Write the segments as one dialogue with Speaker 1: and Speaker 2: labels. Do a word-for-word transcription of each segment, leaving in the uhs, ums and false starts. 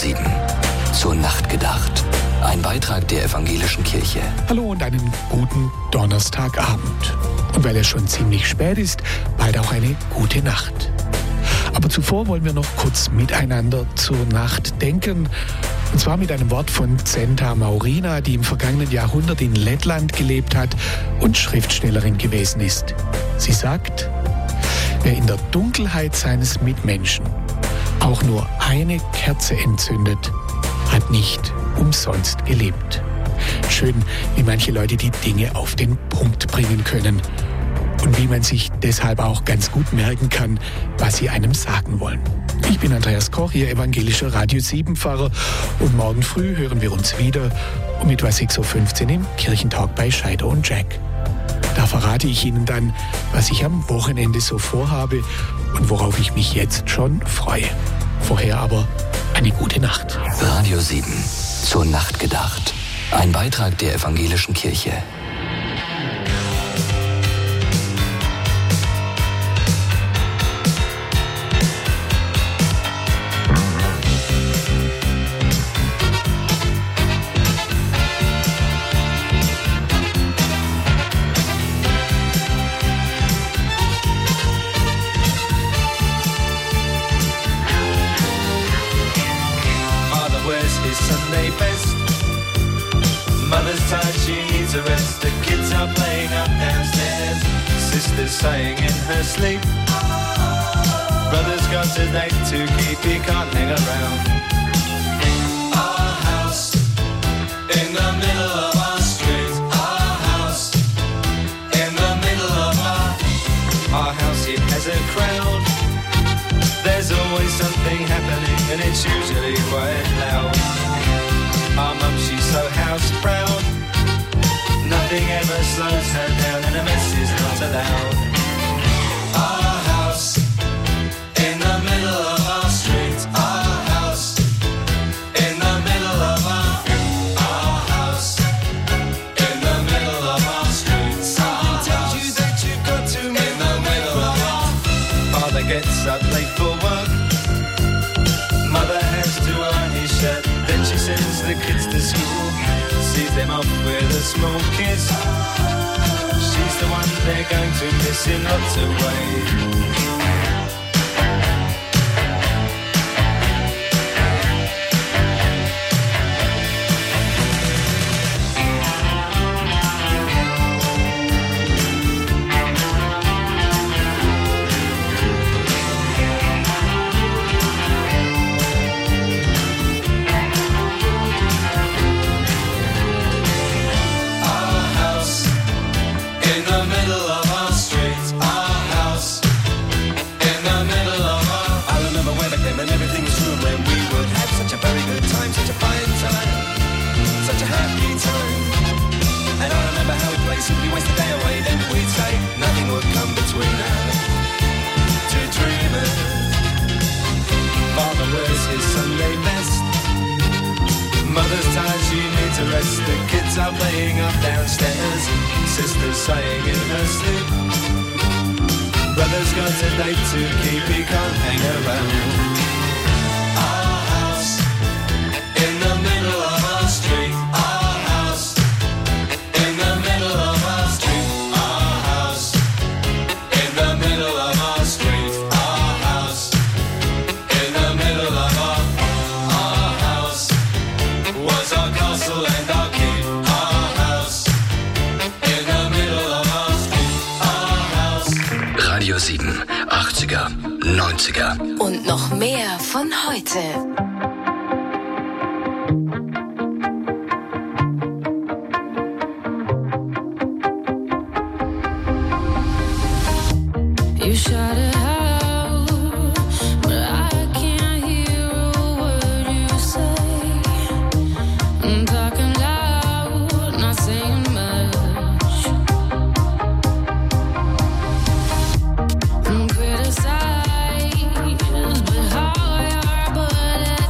Speaker 1: sieben. Zur Nacht gedacht. Ein Beitrag der Evangelischen Kirche.
Speaker 2: Hallo und einen guten Donnerstagabend. Und weil es schon ziemlich spät ist, bald auch eine gute Nacht. Aber zuvor wollen wir noch kurz miteinander zur Nacht denken. Und zwar mit einem Wort von Zenta Maurina, die im vergangenen Jahrhundert in Lettland gelebt hat und Schriftstellerin gewesen ist. Sie sagt: Wer in der Dunkelheit seines Mitmenschen auch nur eine Kerze entzündet, hat nicht umsonst gelebt. Schön, wie manche Leute die Dinge auf den Punkt bringen können. Und wie man sich deshalb auch ganz gut merken kann, was sie einem sagen wollen. Ich bin Andreas Koch, Ihr evangelischer Radio sieben Pfarrer, und morgen früh hören wir uns wieder um etwa sechs Uhr fünfzehn im Kirchentalk bei Scheider und Jack. Da verrate ich Ihnen dann, was ich am Wochenende so vorhabe und worauf ich mich jetzt schon freue. Vorher aber eine gute Nacht.
Speaker 1: Radio sieben. Zur Nacht gedacht. Ein Beitrag der Evangelischen Kirche.
Speaker 3: Sunday best. Mother's tired, she needs a rest. The kids are playing up downstairs. Sister's sighing in her sleep. Brother's got a date to keep, he can't hang around. Our house in the middle of our street. Our house in the middle of our Our house, it has a crowd. There's always something happening and it's usually quite loud. Our mum, she's so house proud. Nothing ever slows her down and a mess is not allowed. Our house in the middle of our street. Our house in the middle of our Our house in the middle of our street. Something tells you that you've got to in the middle of our Father gets up late for work. Mother has to iron his shirt. Then she sends the kids to school, sees them off with a small kiss. She's the one they're going to miss in lots of ways. We waste the day away, then we'd say nothing would come between us. Two dreamers. Father wears his Sunday best. Mother's tired, she needs a rest. The kids are playing up downstairs. Sister's sighing in her sleep. Brother's got a date to keep, he can't hang around. Our house in the middle of our street. Our house in the middle of
Speaker 1: Radio sieben, achtziger, neunziger.
Speaker 4: Und noch mehr von heute.
Speaker 5: You shot it out, but I can't hear a word you say. I'm talking loud, not saying much. I'm criticized, but how I are, but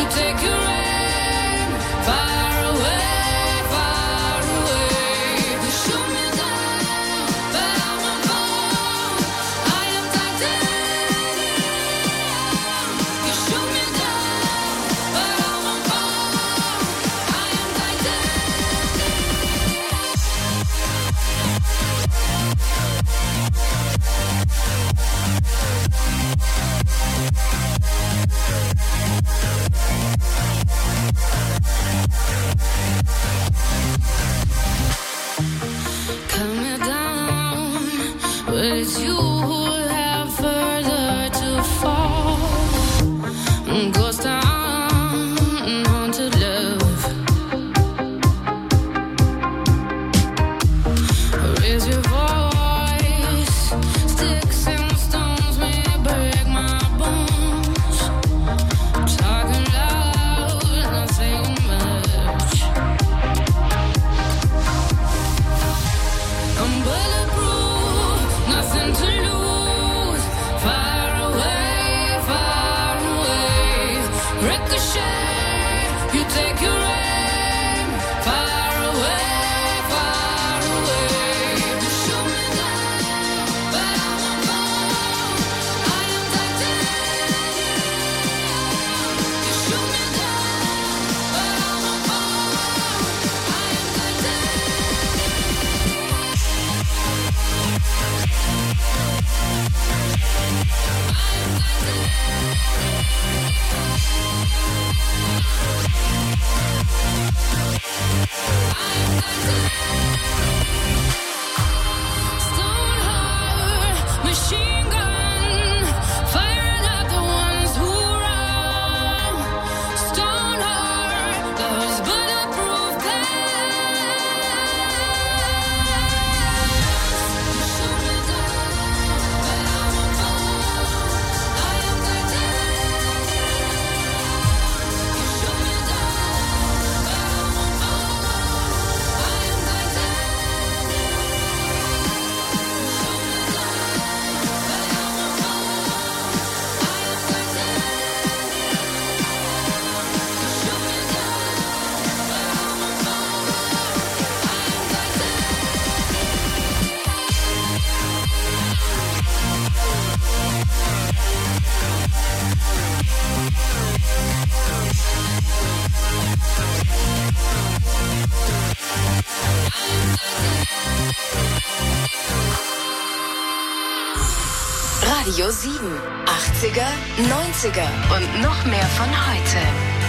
Speaker 4: Radio sieben, achtziger, neunziger und noch mehr von heute.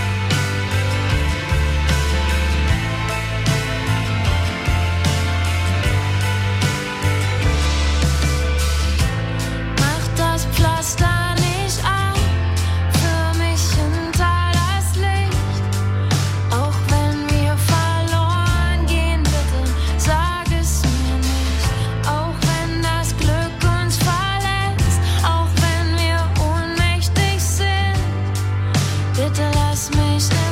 Speaker 5: Mach das Pflaster nicht ab, für mich hinter das Licht. Auch wenn wir verloren gehen, bitte sag es mir nicht. Auch wenn das Glück uns verlässt, auch wenn wir ohnmächtig sind, bitte lass mich nicht.